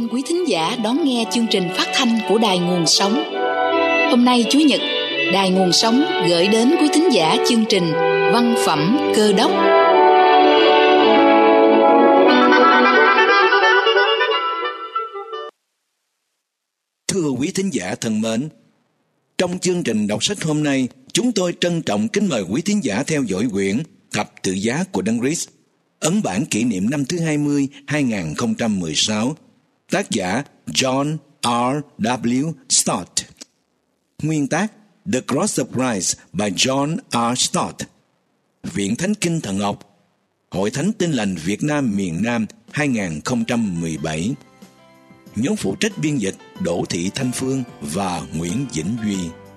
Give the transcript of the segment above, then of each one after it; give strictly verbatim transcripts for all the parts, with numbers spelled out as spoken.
quý thính giả đón nghe chương trình phát thanh của Đài Nguồn Sống. Hôm nay Chủ nhật, Đài Nguồn Sống gửi đến quý thính giả chương trình Văn phẩm Cơ đốc. Thưa quý thính giả thân mến, trong chương trình đọc sách hôm nay, chúng tôi trân trọng kính mời quý thính giả theo dõi quyển Thập Tự Giá của Đấng Christ, ấn bản kỷ niệm năm thứ hai mươi, hai nghìn không trăm mười sáu, tác giả John R W Stott. Nguyên tác The Cross of Christ by John R Stott. Viện Thánh Kinh Thần học, Hội Thánh Tin Lành Việt Nam miền Nam hai nghìn không trăm mười bảy. Nhóm phụ trách biên dịch Đỗ Thị Thanh Phương và Nguyễn Vĩnh Duy.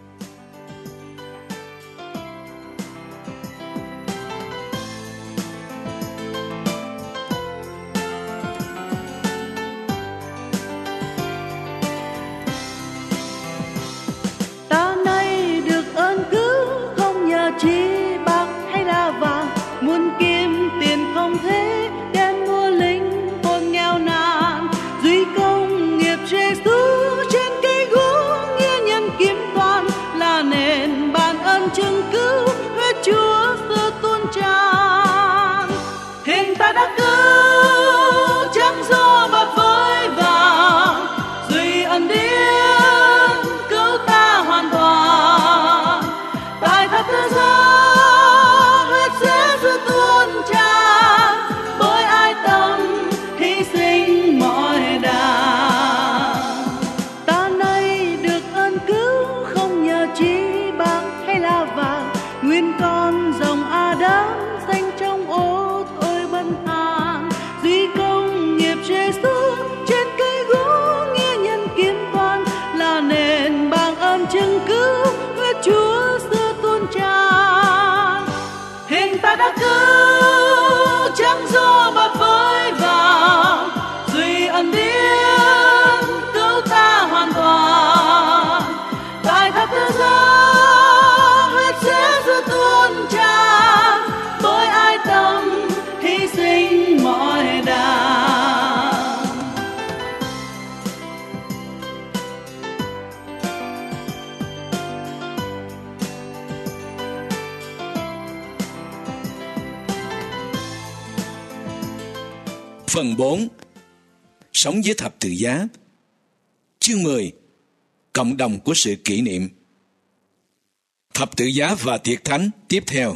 Ta nay được ơn cứu không nhờ chi bạc hay là vàng, muôn kim tiền không thế đem mua linh hồn nghèo nàn. Duy công nghiệp Giêsu trên cây gỗ nghĩa nhân kiếm toàn, là nền ban ơn chứng cứu huyết Chúa xưa tuôn tràn. Hình ta đã cứu chẳng do bạc với vàng, duy ân điển cứu ta hoàn toàn. Tại thập tự giá huyết Giêsu tuôn tràn, bởi ai tâm hy sinh mọi đàng. Ta nay được ơn cứu không nhờ chi bạc hay là vàng, nguyên con dòng Adam danh trong ô thôi bần hàn. Duy công nghiệp Giêsu trên cây gỗ nghĩa nhân kiếm toàn, là nền bằng ơn chứng cứu huyết Chúa xưa tuôn tràn. Hình ta đã cứu chẳng do bạc với vàng, duy ân điển cứu ta hoàn toàn. Tại thập tự giá huyết Giêsu tuôn tràn, bởi ai tâm hy sinh mọi đàng. Phần bốn. Sống với thập tự giá. Chương mười. Cộng đồng của sự kỷ niệm. Thập tự giá và tiệc thánh tiếp theo.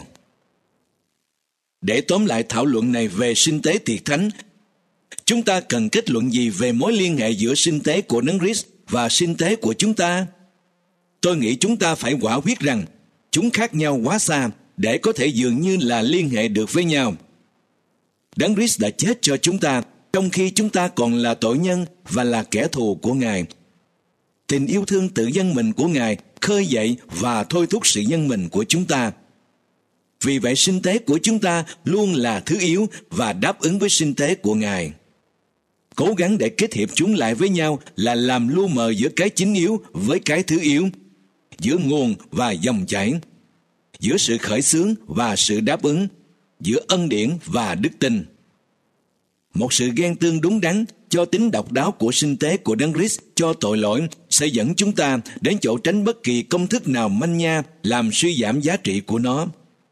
Để tóm lại thảo luận này về sinh tế tiệc thánh, chúng ta cần kết luận gì về mối liên hệ giữa sinh tế của Đấng Christ và sinh tế của chúng ta? Tôi nghĩ chúng ta phải quả quyết rằng chúng khác nhau quá xa để có thể dường như là liên hệ được với nhau. Đấng Christ đã chết cho chúng ta trong khi chúng ta còn là tội nhân và là kẻ thù của Ngài. Tình yêu thương tự dâng mình của Ngài khơi dậy và thôi thúc sự dâng mình của chúng ta. Vì vậy sinh tế của chúng ta luôn là thứ yếu và đáp ứng với sinh tế của Ngài. Cố gắng để kết hiệp chúng lại với nhau là làm lu mờ giữa cái chính yếu với cái thứ yếu, giữa nguồn và dòng chảy, giữa sự khởi xướng và sự đáp ứng, giữa ân điển và đức tin. Một sự ghen tương đúng đắn cho tính độc đáo của sinh tế của Đấng Christ cho tội lỗi sẽ dẫn chúng ta đến chỗ tránh bất kỳ công thức nào manh nha làm suy giảm giá trị của nó.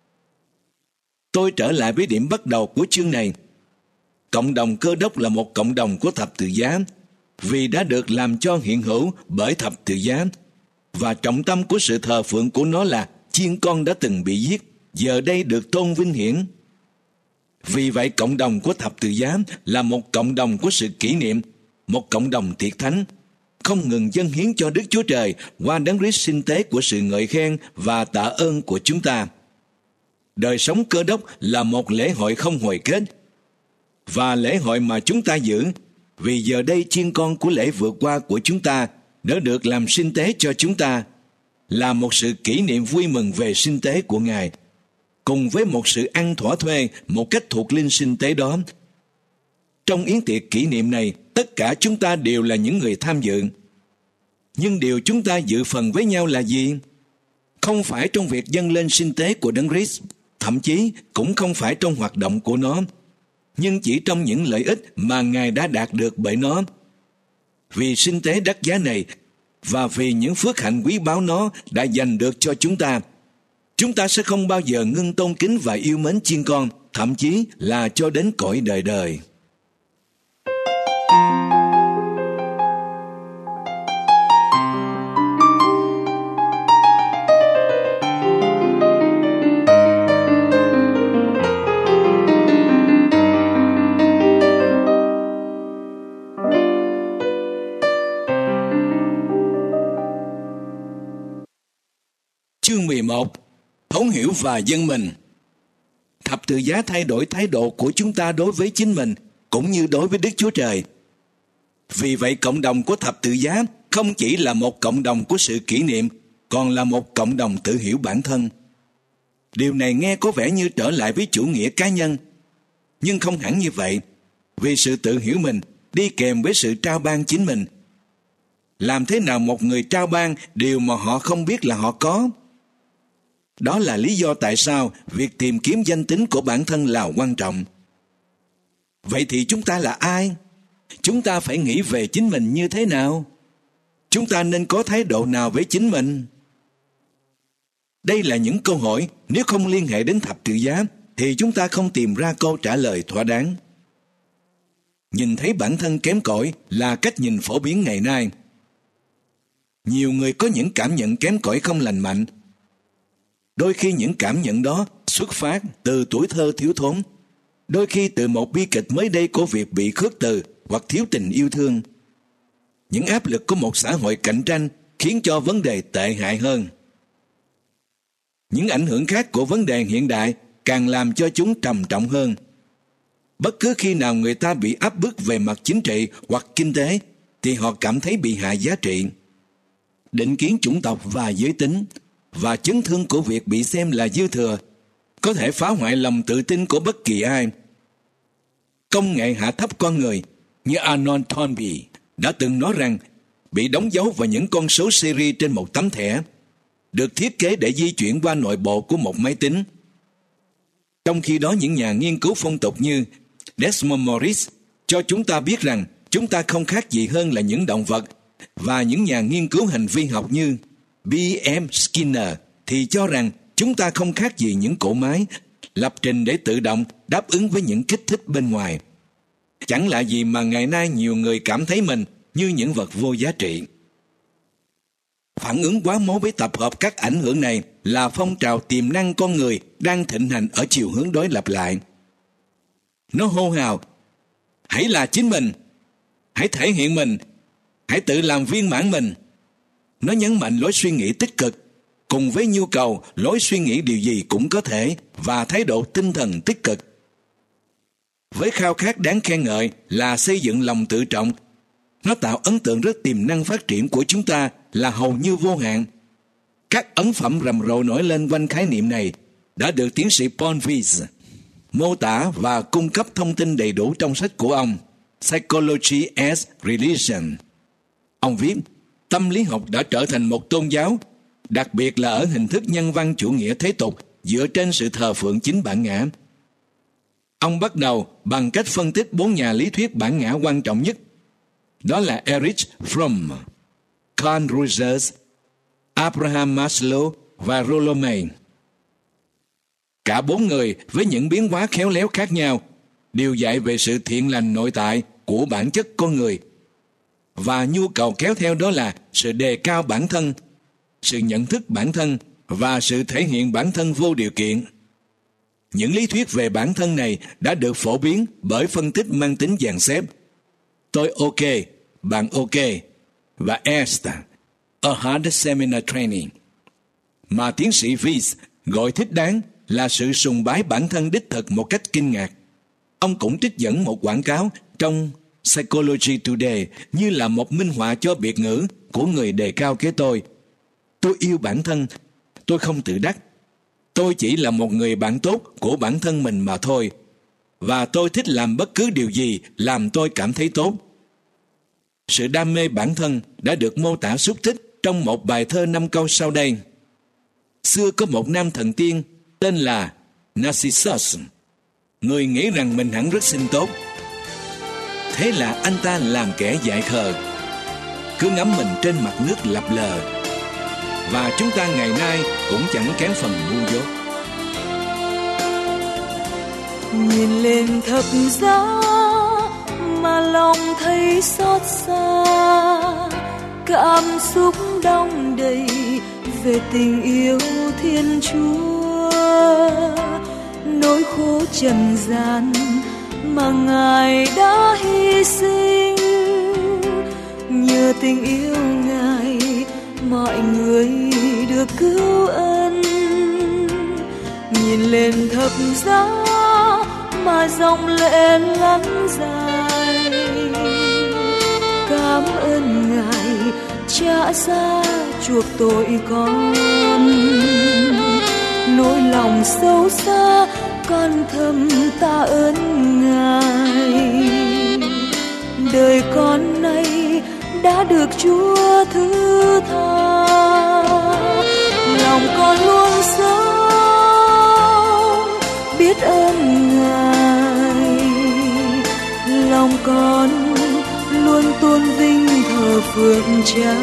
Tôi trở lại với điểm bắt đầu của chương này. Cộng đồng Cơ Đốc là một cộng đồng của thập tự giá vì đã được làm cho hiện hữu bởi thập tự giá, và trọng tâm của sự thờ phượng của nó là chiên con đã từng bị giết, giờ đây được tôn vinh hiển. Vì vậy cộng đồng của thập tự giá là một cộng đồng của sự kỷ niệm, một cộng đồng tiệc thánh, không ngừng dâng hiến cho Đức Chúa Trời qua Đấng Christ sinh tế của sự ngợi khen và tạ ơn của chúng ta. Đời sống Cơ Đốc là một lễ hội không hồi kết, và lễ hội mà chúng ta giữ, vì giờ đây chiên con của lễ vượt qua của chúng ta đã được làm sinh tế cho chúng ta, là một sự kỷ niệm vui mừng về sinh tế của Ngài, cùng với một sự ăn thỏa thuê một cách thuộc linh sinh tế đó. Trong yến tiệc kỷ niệm này, tất cả chúng ta đều là những người tham dự. Nhưng điều chúng ta dự phần với nhau là gì? Không phải trong việc dâng lên sinh tế của Đấng Christ, thậm chí cũng không phải trong hoạt động của nó, nhưng chỉ trong những lợi ích mà Ngài đã đạt được bởi nó. vì sinh tế đắt giá này và vì những phước hạnh quý báu nó đã dành được cho chúng ta, chúng ta sẽ không bao giờ ngưng tôn kính và yêu mến chiên con, thậm chí là cho đến cõi đời đời. Chương mười một. Thấu hiểu và dâng mình. Thập tự giá thay đổi thái độ của chúng ta đối với chính mình cũng như đối với Đức Chúa Trời. Vì vậy, cộng đồng của thập tự giá không chỉ là một cộng đồng của sự kỷ niệm, còn là một cộng đồng tự hiểu bản thân. Điều này nghe có vẻ như trở lại với chủ nghĩa cá nhân, nhưng không hẳn như vậy, vì sự tự hiểu mình đi kèm với sự trao ban chính mình. Làm thế nào một người trao ban điều mà họ không biết là họ có? Đó là lý do tại sao việc tìm kiếm danh tính của bản thân là quan trọng. Vậy thì chúng ta là ai? Chúng ta phải nghĩ về chính mình như thế nào? Chúng ta nên có thái độ nào với chính mình? Đây là những câu hỏi, nếu không liên hệ đến thập tự giá thì chúng ta không tìm ra câu trả lời thỏa đáng. Nhìn thấy bản thân kém cỏi là cách nhìn phổ biến ngày nay. Nhiều người có những cảm nhận kém cỏi không lành mạnh. Đôi khi những cảm nhận đó xuất phát từ tuổi thơ thiếu thốn, đôi khi từ một bi kịch mới đây của việc bị khước từ hoặc thiếu tình yêu thương. Những áp lực của một xã hội cạnh tranh khiến cho vấn đề tệ hại hơn. Những ảnh hưởng khác của vấn đề hiện đại càng làm cho chúng trầm trọng hơn. Bất cứ khi nào người ta bị áp bức về mặt chính trị hoặc kinh tế thì họ cảm thấy bị hạ giá trị. Định kiến chủng tộc và giới tính và chấn thương của việc bị xem là dư thừa có thể phá hoại lòng tự tin của bất kỳ ai. Công nghệ hạ thấp con người như Arnold Toynbee đã từng nói rằng bị đóng dấu vào những con số series trên một tấm thẻ được thiết kế để di chuyển qua nội bộ của một máy tính. Trong khi đó, những nhà nghiên cứu phong tục như Desmond Morris cho chúng ta biết rằng chúng ta không khác gì hơn là những động vật, và những nhà nghiên cứu hành vi học như B M Skinner thì cho rằng chúng ta không khác gì những cỗ máy lập trình để tự động đáp ứng với những kích thích bên ngoài. Chẳng lạ gì mà ngày nay nhiều người cảm thấy mình như những vật vô giá trị. Phản ứng quá mố với tập hợp các ảnh hưởng này là phong trào tiềm năng con người đang thịnh hành ở chiều hướng đối lập lại. Nó hô hào: hãy là chính mình, hãy thể hiện mình, hãy tự làm viên mãn mình. Nó nhấn mạnh lối suy nghĩ tích cực, cùng với nhu cầu lối suy nghĩ điều gì cũng có thể và thái độ tinh thần tích cực. Với khao khát đáng khen ngợi là xây dựng lòng tự trọng, nó tạo ấn tượng rất tiềm năng phát triển của chúng ta là hầu như vô hạn. Các ấn phẩm rầm rộ nổi lên quanh khái niệm này đã được tiến sĩ Paul Weiss mô tả và cung cấp thông tin đầy đủ trong sách của ông Psychology as Religion. Ông viết, tâm lý học đã trở thành một tôn giáo, đặc biệt là ở hình thức nhân văn chủ nghĩa thế tục dựa trên sự thờ phượng chính bản ngã. Ông bắt đầu bằng cách phân tích bốn nhà lý thuyết bản ngã quan trọng nhất. Đó là Erich Fromm, Carl Rogers, Abraham Maslow và Rollo May. Cả bốn người với những biến hóa khéo léo khác nhau đều dạy về sự thiện lành nội tại của bản chất con người, và nhu cầu kéo theo đó là sự đề cao bản thân, sự nhận thức bản thân và sự thể hiện bản thân vô điều kiện. Những lý thuyết về bản thân này đã được phổ biến bởi phân tích mang tính dàn xếp. Tôi ok, bạn ok, và est, a hard seminar training, mà tiến sĩ Weiss gọi thích đáng là sự sùng bái bản thân đích thực một cách kinh ngạc. Ông cũng trích dẫn một quảng cáo trong Psychology Today như là một minh họa cho biệt ngữ của người đề cao cái tôi. Tôi yêu bản thân, tôi không tự đắc. Tôi chỉ là một người bạn tốt của bản thân mình mà thôi, và tôi thích làm bất cứ điều gì làm tôi cảm thấy tốt. Sự đam mê bản thân đã được mô tả xúc tích trong một bài thơ năm câu sau đây. Xưa có một nam thần tiên tên là Narcissus. Người nghĩ rằng mình hẳn rất xinh tốt. Thế là anh ta làm kẻ dại khờ, cứ ngắm mình trên mặt nước lập lờ. Và chúng ta ngày nay cũng chẳng kém phần ngu dốt. Nhìn lên thập giá mà lòng thấy xót xa, cảm xúc đong đầy về tình yêu Thiên Chúa. Nỗi khổ trần gian mà Ngài đã hy sinh, nhờ tình yêu Ngài mọi người được cứu ân. Nhìn lên thập giá mà dòng lệ lăn dài, cảm ơn Ngài trả giá chuộc tội con. Nỗi lòng sâu xa con thầm tạ ơn Ngài, đời con nay đã được Chúa thứ tha. Lòng con luôn sống biết ơn Ngài, lòng con luôn tôn vinh thờ phượng Cha.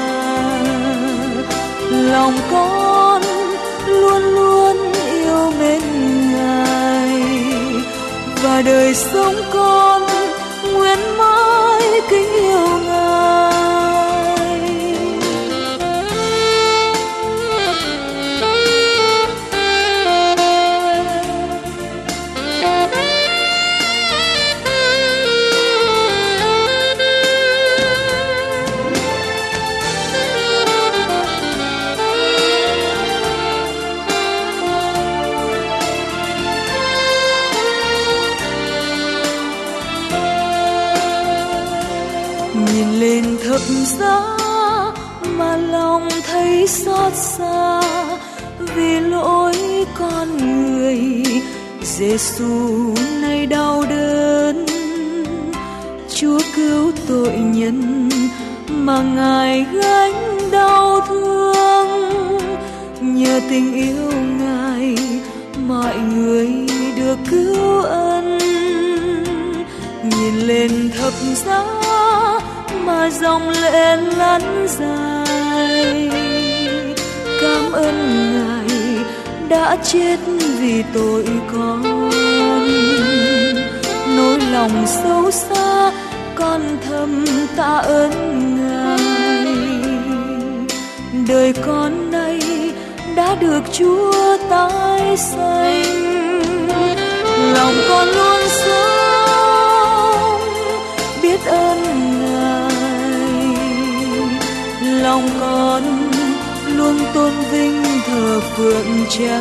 Lòng con luôn luôn yêu mến Ngài, và đời sống con nguyện mãi kính yêu Ngài. Nhìn lên thập giá mà lòng thấy xót xa, vì lỗi con người Giêsu nay đau đớn. Chúa cứu tội nhân mà Ngài gánh đau thương, nhờ tình yêu Ngài mọi người được cứu ân. Nhìn lên thập giá mà dòng lệ lăn dài, cảm ơn Ngài đã chết vì tội con. Nỗi lòng sâu xa con thầm tạ ơn Ngài, đời con nay đã được Chúa tái sanh. Lòng con luôn sống biết ơn Ngài, lòng con luôn tôn vinh thờ phượng Cha.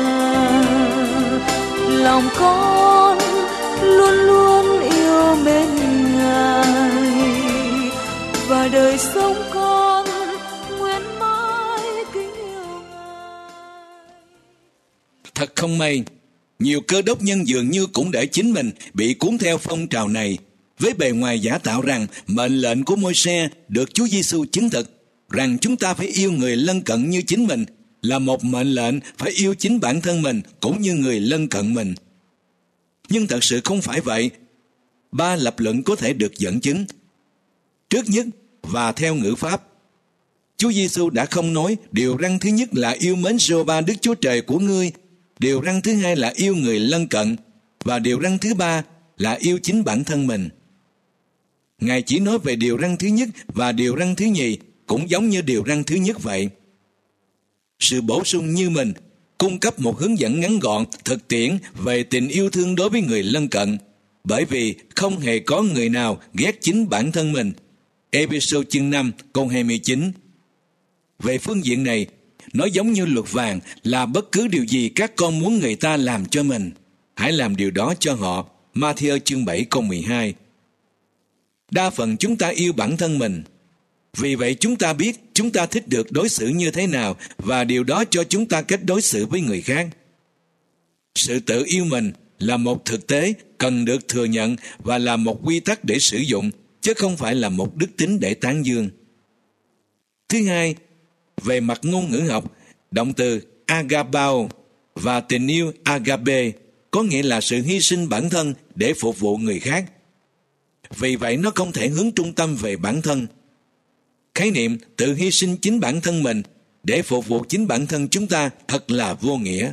Lòng con luôn luôn yêu mến Ngài, và đời sống con nguyện mãi kính yêu Ngài. Thật không may, nhiều cơ đốc nhân dường như cũng để chính mình bị cuốn theo phong trào này, với bề ngoài giả tạo rằng mệnh lệnh của Môi-se được Chúa Giêsu chứng thực, rằng chúng ta phải yêu người lân cận như chính mình, là một mệnh lệnh phải yêu chính bản thân mình cũng như người lân cận mình. Nhưng thật sự không phải vậy. Ba lập luận có thể được dẫn chứng. Trước nhất, và theo ngữ pháp, Chúa Giêsu đã không nói điều răn thứ nhất là yêu mến Giê-hô-va Đức Chúa Trời của ngươi, điều răn thứ hai là yêu người lân cận, và điều răn thứ ba là yêu chính bản thân mình. Ngài chỉ nói về điều răn thứ nhất, và điều răn thứ nhì cũng giống như điều răn thứ nhất vậy. Sự bổ sung như mình cung cấp một hướng dẫn ngắn gọn, thực tiễn về tình yêu thương đối với người lân cận, bởi vì không hề có người nào ghét chính bản thân mình. Ê-phê-sô chương năm câu hai mươi chín. Về phương diện này, nó giống như luật vàng là bất cứ điều gì các con muốn người ta làm cho mình, hãy làm điều đó cho họ. Ma-thi-ơ chương bảy câu mười hai. Đa phần chúng ta yêu bản thân mình, vì vậy chúng ta biết chúng ta thích được đối xử như thế nào, và điều đó cho chúng ta cách đối xử với người khác. Sự tự yêu mình là một thực tế cần được thừa nhận và là một quy tắc để sử dụng, chứ không phải là một đức tính để tán dương. Thứ hai, về mặt ngôn ngữ học, động từ agapao và tình yêu agape có nghĩa là sự hy sinh bản thân để phục vụ người khác. Vì vậy nó không thể hướng trung tâm về bản thân. Khái niệm tự hy sinh chính bản thân mình để phục vụ chính bản thân chúng ta thật là vô nghĩa.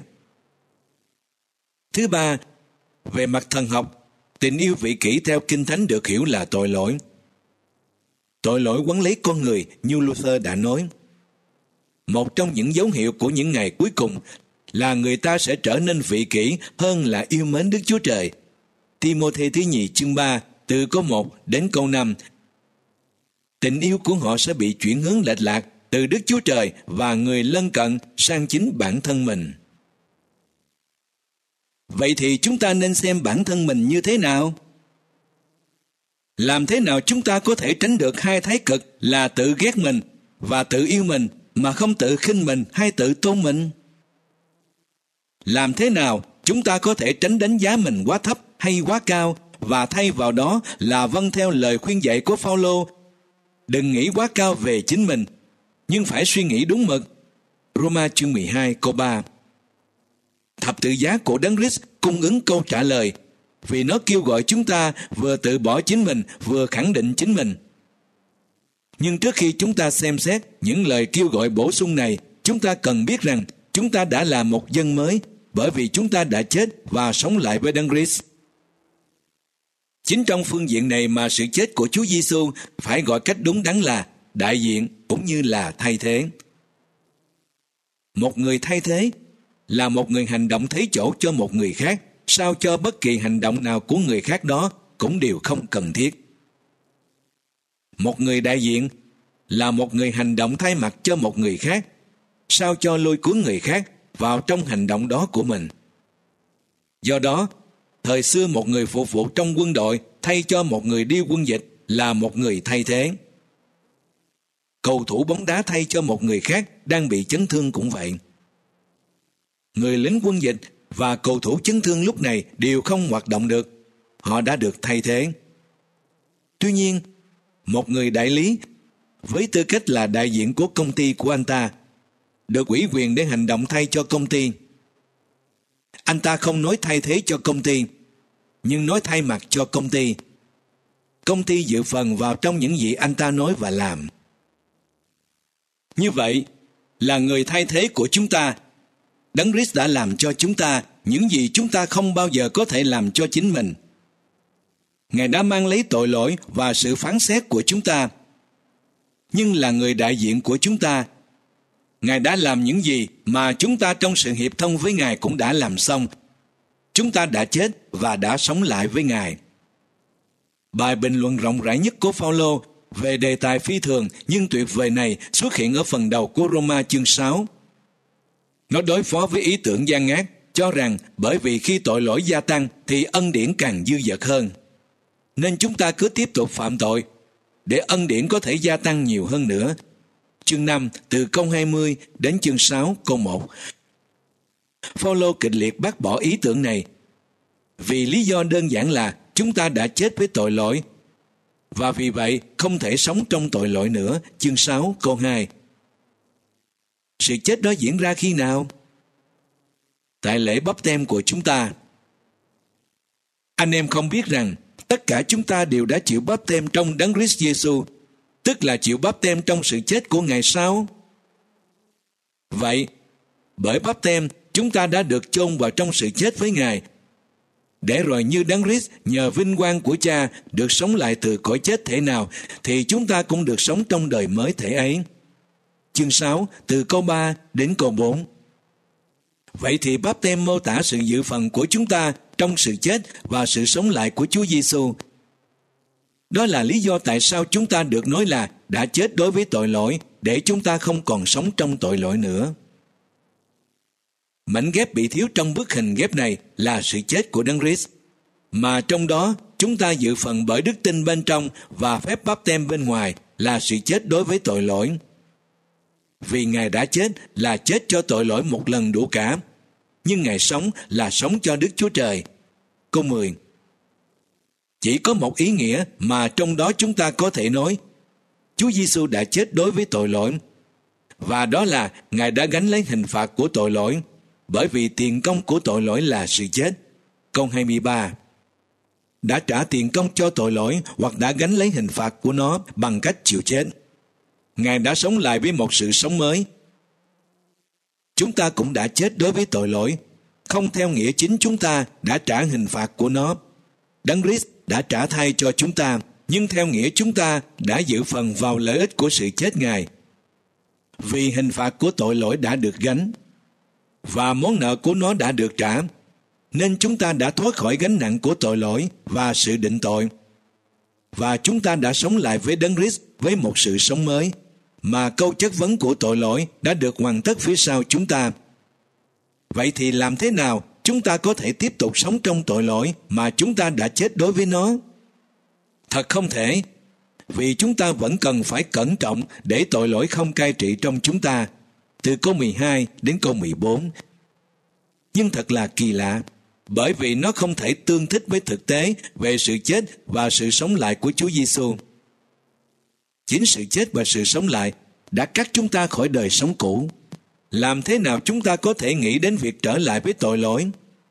Thứ ba, về mặt thần học, tình yêu vị kỷ theo Kinh Thánh được hiểu là tội lỗi. Tội lỗi quấn lấy con người như Luther đã nói. Một trong những dấu hiệu của những ngày cuối cùng là người ta sẽ trở nên vị kỷ hơn là yêu mến Đức Chúa Trời. Ti-mô-thê thứ nhì chương ba từ câu một đến câu năm. Tình yêu của họ sẽ bị chuyển hướng lệch lạc từ Đức Chúa Trời và người lân cận sang chính bản thân mình. Vậy thì chúng ta nên xem bản thân mình như thế nào? Làm thế nào chúng ta có thể tránh được hai thái cực là tự ghét mình và tự yêu mình mà không tự khinh mình hay tự tôn mình? Làm thế nào chúng ta có thể tránh đánh giá mình quá thấp hay quá cao và thay vào đó là vâng theo lời khuyên dạy của Phao-lô? Đừng nghĩ quá cao về chính mình, nhưng phải suy nghĩ đúng mực. Roma chương mười hai câu ba. Thập tự giá của Đấng Christ cung ứng câu trả lời, vì nó kêu gọi chúng ta vừa tự bỏ chính mình vừa khẳng định chính mình. Nhưng trước khi chúng ta xem xét những lời kêu gọi bổ sung này, chúng ta cần biết rằng chúng ta đã là một dân mới bởi vì chúng ta đã chết và sống lại với Đấng Christ. Chính trong phương diện này mà sự chết của Chúa Giêsu phải gọi cách đúng đắn là đại diện cũng như là thay thế. Một người thay thế là một người hành động thế chỗ cho một người khác, sao cho bất kỳ hành động nào của người khác đó cũng đều không cần thiết. Một người đại diện là một người hành động thay mặt cho một người khác, sao cho lôi cuốn người khác vào trong hành động đó của mình. Do đó, thời xưa một người phục vụ trong quân đội thay cho một người đi quân dịch là một người thay thế. Cầu thủ bóng đá thay cho một người khác đang bị chấn thương cũng vậy. Người lính quân dịch và cầu thủ chấn thương lúc này đều không hoạt động được. Họ đã được thay thế. Tuy nhiên, một người đại lý với tư cách là đại diện của công ty của anh ta được ủy quyền để hành động thay cho công ty. Anh ta không nói thay thế cho công ty, nhưng nói thay mặt cho công ty. Công ty dự phần vào trong những gì anh ta nói và làm. Như vậy, là người thay thế của chúng ta, Đấng Christ đã làm cho chúng ta những gì chúng ta không bao giờ có thể làm cho chính mình. Ngài đã mang lấy tội lỗi và sự phán xét của chúng ta. Nhưng là người đại diện của chúng ta, Ngài đã làm những gì mà chúng ta trong sự hiệp thông với Ngài cũng đã làm xong. Chúng ta đã chết và đã sống lại với Ngài. Bài bình luận rộng rãi nhất của Phao-lô về đề tài phi thường nhưng tuyệt vời này xuất hiện ở phần đầu của Roma chương sáu. Nó đối phó với ý tưởng gian ác, cho rằng bởi vì khi tội lỗi gia tăng thì ân điển càng dư dật hơn. Nên chúng ta cứ tiếp tục phạm tội, để ân điển có thể gia tăng nhiều hơn nữa. Chương năm từ câu hai mươi đến chương sáu câu một. Phao-lô kịch liệt bác bỏ ý tưởng này, vì lý do đơn giản là chúng ta đã chết với tội lỗi, và vì vậy không thể sống trong tội lỗi nữa. Chương sáu câu hai. Sự chết đó diễn ra khi nào? Tại lễ báp têm của chúng ta. Anh em không biết rằng tất cả chúng ta đều đã chịu báp têm trong Đấng Christ Giêsu, tức là chịu báp têm trong sự chết của Ngài sao? Vậy, bởi báp têm chúng ta đã được chôn vào trong sự chết với Ngài, để rồi như Đấng Christ nhờ vinh quang của Cha được sống lại từ cõi chết thể nào, thì chúng ta cũng được sống trong đời mới thể ấy. Chương sáu từ câu ba đến câu bốn. Vậy thì báp têm mô tả sự dự phần của chúng ta trong sự chết và sự sống lại của Chúa Giêsu. Đó là lý do tại sao chúng ta được nói là đã chết đối với tội lỗi, để chúng ta không còn sống trong tội lỗi nữa. Mảnh ghép bị thiếu trong bức hình ghép này là sự chết của Đấng Christ, mà trong đó chúng ta dự phần bởi đức tin bên trong và phép báp têm bên ngoài là sự chết đối với tội lỗi. Vì Ngài đã chết là chết cho tội lỗi một lần đủ cả, nhưng Ngài sống là sống cho Đức Chúa Trời. Câu mười. Chỉ có một ý nghĩa mà trong đó chúng ta có thể nói Chúa Giêsu đã chết đối với tội lỗi, và đó là Ngài đã gánh lấy hình phạt của tội lỗi, bởi vì tiền công của tội lỗi là sự chết. Câu hai mươi ba. Đã trả tiền công cho tội lỗi hoặc đã gánh lấy hình phạt của nó bằng cách chịu chết. Ngài đã sống lại với một sự sống mới. Chúng ta cũng đã chết đối với tội lỗi, không theo nghĩa chính chúng ta đã trả hình phạt của nó. Đấng Christ đã trả thay cho chúng ta, nhưng theo nghĩa chúng ta đã dự phần vào lợi ích của sự chết Ngài. Vì hình phạt của tội lỗi đã được gánh, và món nợ của nó đã được trả, nên chúng ta đã thoát khỏi gánh nặng của tội lỗi và sự định tội. Và chúng ta đã sống lại với Đấng Christ với một sự sống mới, mà câu chất vấn của tội lỗi đã được hoàn tất phía sau chúng ta. Vậy thì làm thế nào chúng ta có thể tiếp tục sống trong tội lỗi mà chúng ta đã chết đối với nó? Thật không thể, vì chúng ta vẫn cần phải cẩn trọng để tội lỗi không cai trị trong chúng ta, từ câu mười hai đến câu mười bốn. Nhưng thật là kỳ lạ, bởi vì nó không thể tương thích với thực tế về sự chết và sự sống lại của Chúa Giêsu. Chính sự chết và sự sống lại đã cắt chúng ta khỏi đời sống cũ. Làm thế nào chúng ta có thể nghĩ đến việc trở lại với tội lỗi?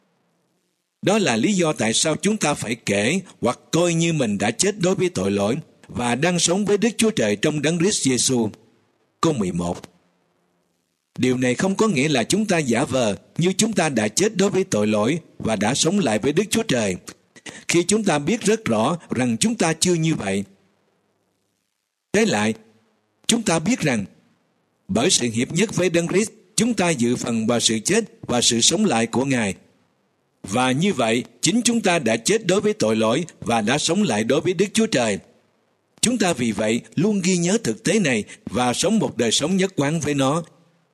Đó là lý do tại sao chúng ta phải kể hoặc coi như mình đã chết đối với tội lỗi và đang sống với Đức Chúa Trời trong Đấng Christ Giêsu. Câu mười một. Điều này không có nghĩa là chúng ta giả vờ như chúng ta đã chết đối với tội lỗi và đã sống lại với Đức Chúa Trời, khi chúng ta biết rất rõ rằng chúng ta chưa như vậy. Trái lại, chúng ta biết rằng bởi sự hiệp nhất với Đấng Christ, chúng ta dự phần vào sự chết và sự sống lại của Ngài. Và như vậy, chính chúng ta đã chết đối với tội lỗi và đã sống lại đối với Đức Chúa Trời. Chúng ta vì vậy luôn ghi nhớ thực tế này và sống một đời sống nhất quán với nó.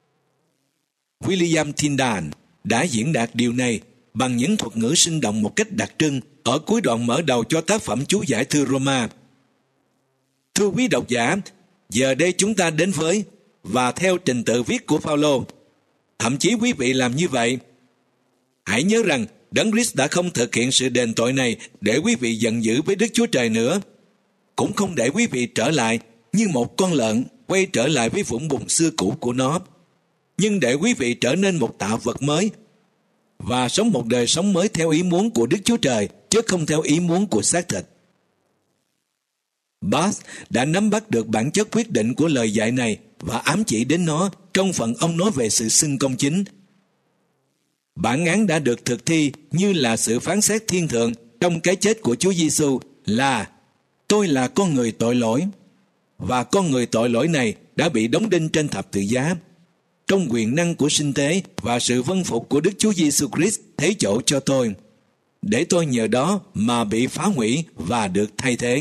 William Tyndale đã diễn đạt điều này bằng những thuật ngữ sinh động một cách đặc trưng ở cuối đoạn mở đầu cho tác phẩm chú giải thư Roma. Thưa quý độc giả, giờ đây chúng ta đến với và theo trình tự viết của Phaolô. Thậm chí quý vị làm như vậy. Hãy nhớ rằng Đấng Christ đã không thực hiện sự đền tội này để quý vị giận dữ với Đức Chúa Trời nữa, cũng không để quý vị trở lại như một con lợn quay trở lại với vũng bùn xưa cũ của nó, nhưng để quý vị trở nên một tạo vật mới và sống một đời sống mới theo ý muốn của Đức Chúa Trời, chứ không theo ý muốn của xác thịt. Bass đã nắm bắt được bản chất quyết định của lời dạy này và ám chỉ đến nó trong phần ông nói về sự xưng công chính. Bản án đã được thực thi như là sự phán xét thiên thượng trong cái chết của Chúa Giêsu là tôi là con người tội lỗi, và con người tội lỗi này đã bị đóng đinh trên thập tự giá. Trong quyền năng của sinh tế và sự vâng phục của Đức Chúa Giêsu Christ thấy chỗ cho tôi, để tôi nhờ đó mà bị phá hủy và được thay thế.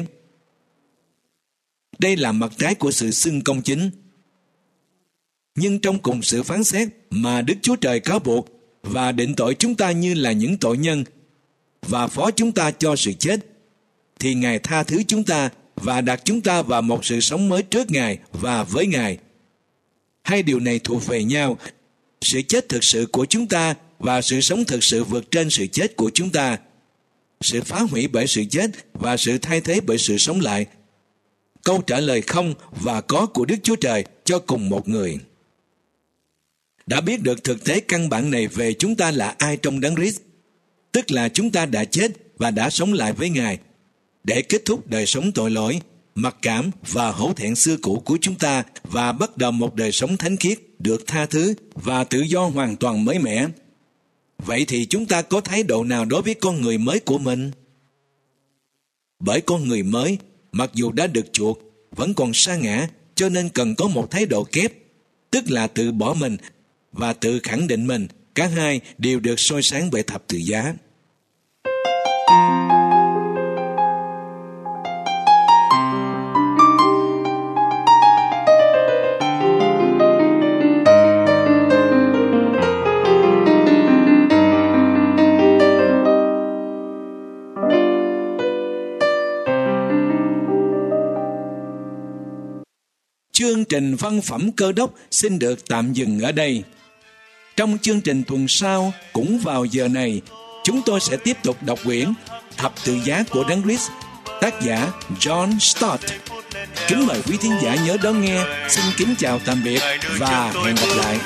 Đây là mặt trái của sự xưng công chính. Nhưng trong cùng sự phán xét mà Đức Chúa Trời cáo buộc và định tội chúng ta như là những tội nhân và phó chúng ta cho sự chết, thì Ngài tha thứ chúng ta và đặt chúng ta vào một sự sống mới trước Ngài và với Ngài. Hai điều này thuộc về nhau, sự chết thực sự của chúng ta và sự sống thực sự vượt trên sự chết của chúng ta, sự phá hủy bởi sự chết và sự thay thế bởi sự sống lại. Câu trả lời không và có của Đức Chúa Trời cho cùng một người. Đã biết được thực tế căn bản này về chúng ta là ai trong Đấng Christ, tức là chúng ta đã chết và đã sống lại với Ngài, để kết thúc đời sống tội lỗi, mặc cảm và hổ thẹn xưa cũ của chúng ta và bắt đầu một đời sống thánh khiết, được tha thứ và tự do hoàn toàn mới mẻ. Vậy thì chúng ta có thái độ nào đối với con người mới của mình? Bởi con người mới, mặc dù đã được chuộc, vẫn còn sa ngã, cho nên cần có một thái độ kép, tức là tự bỏ mình và tự khẳng định mình. Cả hai đều được soi sáng bởi thập tự giá. Chương trình văn phẩm Cơ Đốc xin được tạm dừng ở đây. Trong chương trình tuần sau, cũng vào giờ này, chúng tôi sẽ tiếp tục đọc quyển Thập tự giá của Đấng Christ, tác giả John Stott. Kính mời quý thính giả nhớ đón nghe. Xin kính chào tạm biệt và hẹn gặp lại.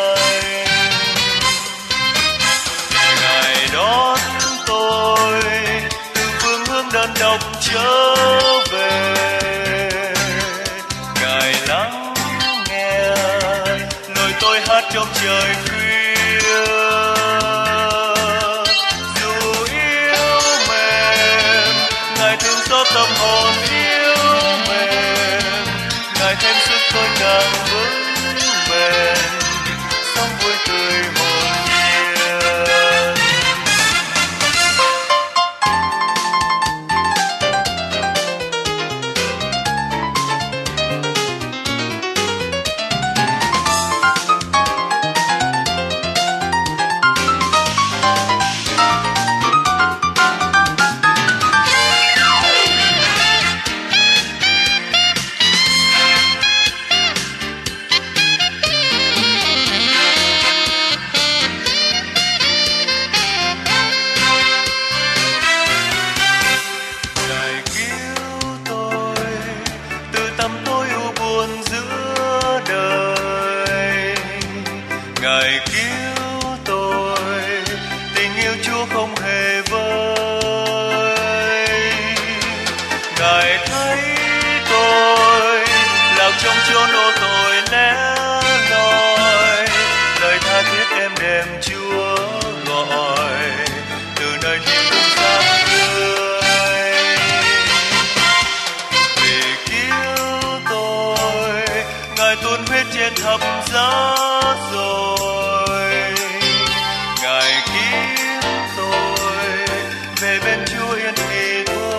Ngài đón tôi từ phương hướng đơn độc trở về, Ngài lắng yêu Chúa không hề vơi. Ngài thấy tôi lạc trong chốn ô tội lẻ loi, lời tha thiết em đềm Chúa gọi từ nơi thiên đường xa tươi. Vì cứu tôi Ngài tuôn huyết trên thập giá rồi, Ngài cứu tôi về bên Chúa yên nghỉ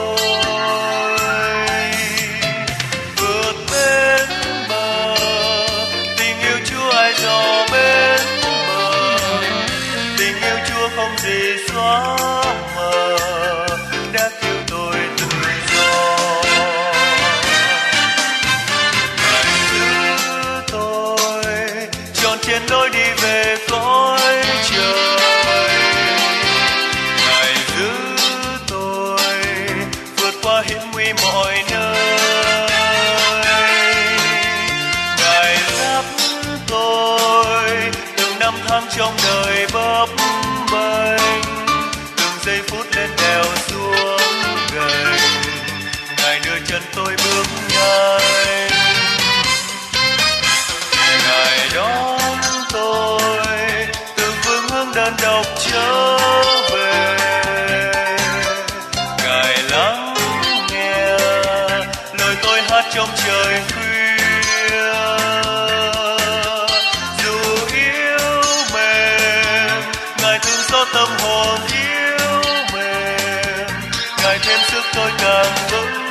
thôi. Vượt bên bờ tình yêu Chúa ai dò bên bờ, tình yêu Chúa không gì xóa mờ, đã cứu tôi tự do. Ngài giữ tôi tròn trên lối đi về cõi trời, Ngài giữ tôi vượt qua hiểm nguy mọi nơi, Ngài dắt tôi từng năm tháng trong đời bấp bênh, từng giây phút lên đèo xuống gành, Ngài đưa chân tôi bước nhanh, Ngài đón tôi từ phương hướng đơn độc trở về, Ngài lắng nghe lời tôi hát trong trời khuya. Dù yếu mềm, Ngài thương xót tâm hồn yếu mềm, Ngài thêm sức tôi càng vững